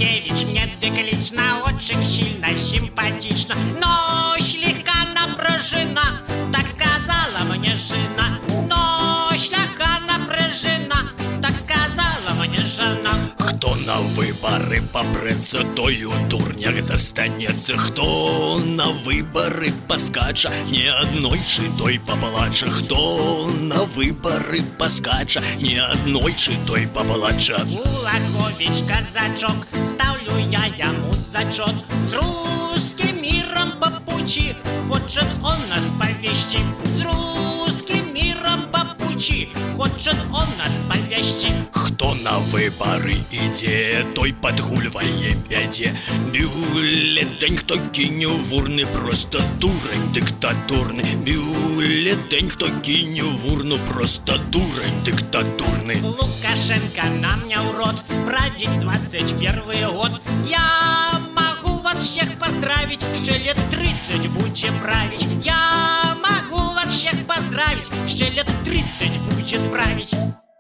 Янукевич мне лично очень сильно симпатично, но слегка напряжена, так сказала мне жена. Но слегка напряжена, так сказала мне жена. Хто на выборы попрется, той у дурнях застанется. Хто на выборы поскача, ни однойчы той поплача. Хто на выборы поскача, ни однойчы той поплача. Кулакович казачок, ставлю я ему зачет. С русским миром по пути хочет он нас повести. С русским миром по пути хочет он нас повести. Хто на выборы ідзе, той подгульвае пяде. Бюллетень хто кине в урны, просто дурень диктатурный. Бюллетень хто кине в урну, просто дурень диктатурный. Лукашенко нам не урод, править 21 год. Я могу вас всех поздравить, ще лет 30 будете править. Я могу вас всех поздравить, ще лет 30 будет править.